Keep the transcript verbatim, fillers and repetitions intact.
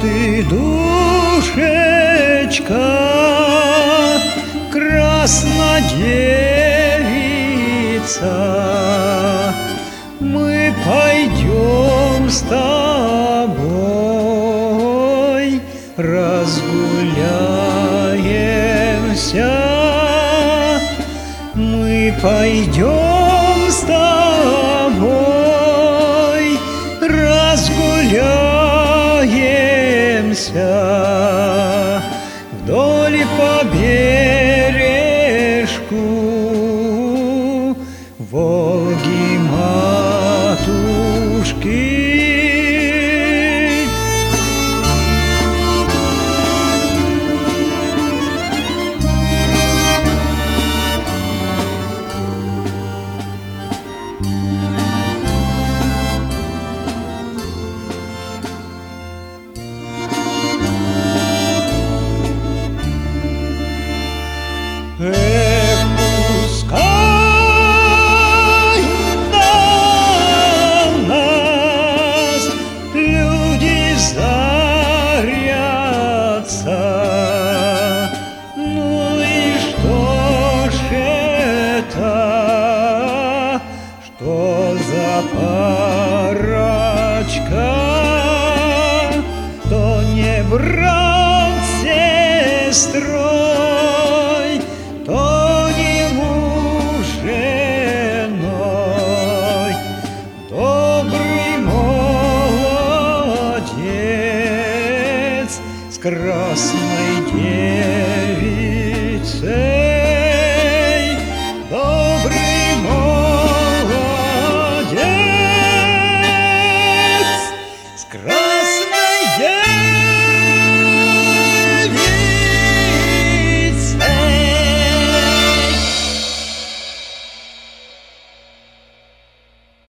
ты, душечка, краснодевица, мы пойдем с тобой, разгуляемся. Мы пойдем с тобой, разгуляемся вдоль по бережку Волги-матушки. Эх, пускай на нас люди зарятся. Ну и что ж это, что за парочка, то не брат с сестрой, то не муж с женой. Добрый молодец с красной девицей.